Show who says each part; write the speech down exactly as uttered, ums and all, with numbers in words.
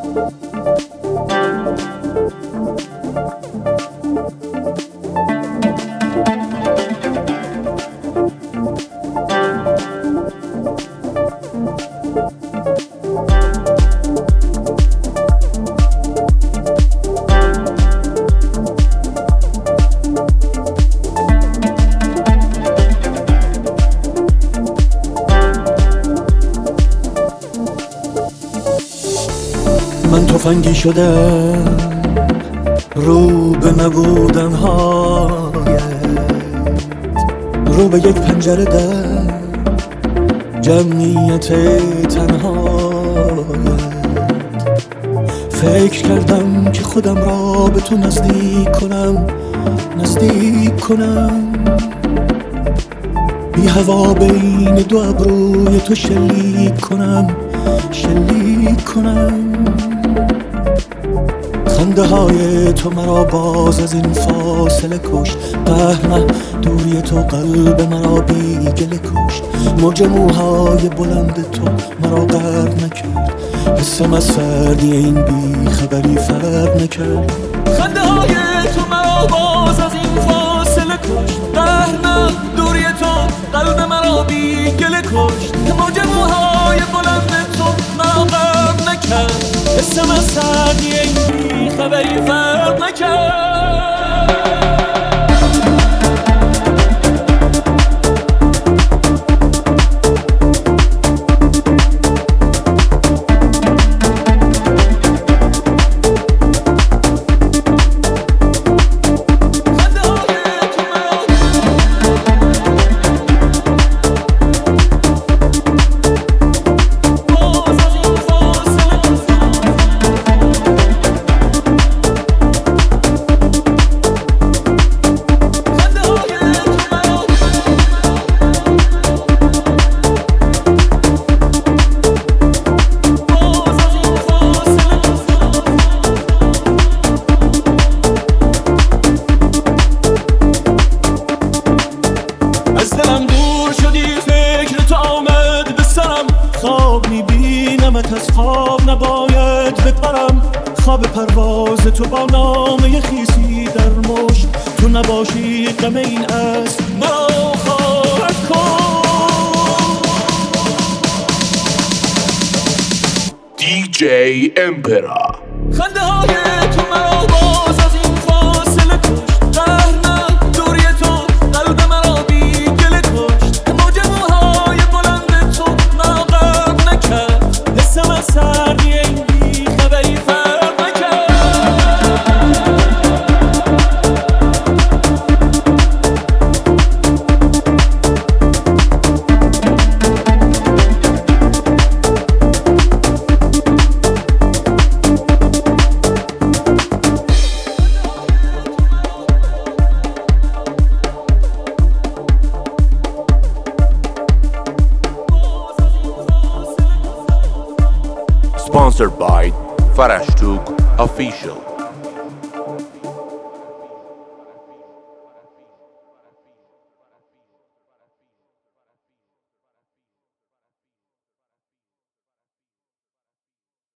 Speaker 1: من تفنگی شدم رو به نبودن هایت، رو به یک پنجره در جمعیت تنهایت. فکر کردم که خودم را به تو نزدیک کنم، نزدیک کنم، بی هوا بین دو ابروی تو شلیک کنم، شلیک کنم. خنده های تو مرا باز از این فاصله کشت، قهر نه دوری تو قلب مرا بی گله کشت. موج موهای بلند تو مرا غرق نکرد، حسم از سردی این بی خبری فرق نکرد. خنده های تو مرا باز از این فاصله کشت، قهر نه دوری تو قلب مرا بی گله کشت. موج موهای بلند تو مرا غرق نکرد، حسم از سردی این بی خبری فرق نکرد. خواب میبینمت، از خواب نباید بپرم. خواب پرواز تو با نامه خیسی در مشت، تو نباشی غم این است مرا خواهد کن.
Speaker 2: دی جی امپرا.
Speaker 1: خنده های تو مرا باز از این فاصله کشت، قهر نه دوری تو قلب مرا بی گله کشت. موج موهای بلند تو مرا غرق نکرد، حسم از سردی این بی خبری فرق نکرد.
Speaker 2: Sponsored by Farashtuk Official.